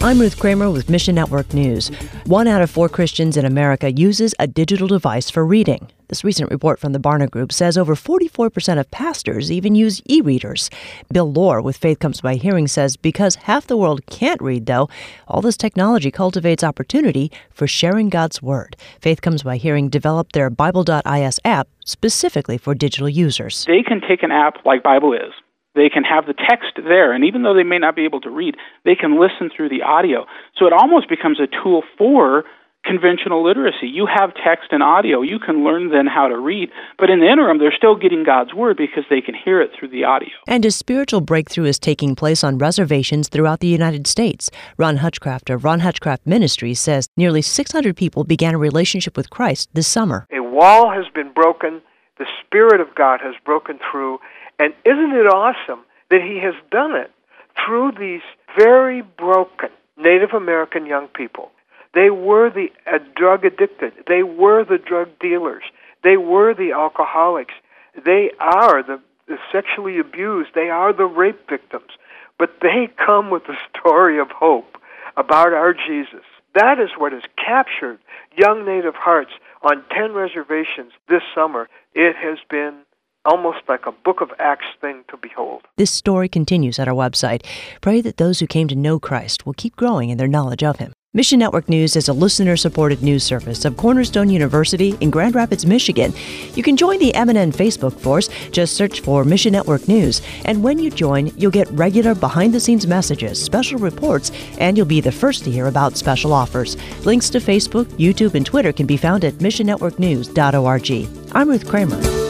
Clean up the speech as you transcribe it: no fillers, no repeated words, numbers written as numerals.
I'm Ruth Kramer with Mission Network News. 1 out of 4 Christians in America uses a digital device for reading. This recent report from the Barna Group says over 44% of pastors even use e-readers. Bill Lohr with Faith Comes by Hearing says because half the world can't read, though, all this technology cultivates opportunity for sharing God's Word. Faith Comes by Hearing developed their Bible.is app specifically for digital users. They can take an app like Bible Is. They can have the text there, and even though they may not be able to read, they can listen through the audio. So it almost becomes a tool for conventional literacy. You have text and audio. You can learn then how to read. But in the interim, they're still getting God's Word because they can hear it through the audio. And a spiritual breakthrough is taking place on reservations throughout the United States. Ron Hutchcraft of Ron Hutchcraft Ministries says nearly 600 people began a relationship with Christ this summer. A wall has been broken. The Spirit of God has broken through. And isn't it awesome that He has done it through these very broken Native American young people? They were the drug addicted. They were the drug dealers. They were the alcoholics. They are the sexually abused. They are the rape victims. But they come with a story of hope about our Jesus. That is what has captured young Native hearts on 10 reservations this summer. It has been almost like a Book of Acts thing to behold. This story continues at our website. Pray that those who came to know Christ will keep growing in their knowledge of Him. Mission Network News is a listener-supported news service of Cornerstone University in Grand Rapids, Michigan. You can join the MNN Facebook force. Just search for Mission Network News. And when you join, you'll get regular behind-the-scenes messages, special reports, and you'll be the first to hear about special offers. Links to Facebook, YouTube, and Twitter can be found at missionnetworknews.org. I'm Ruth Kramer.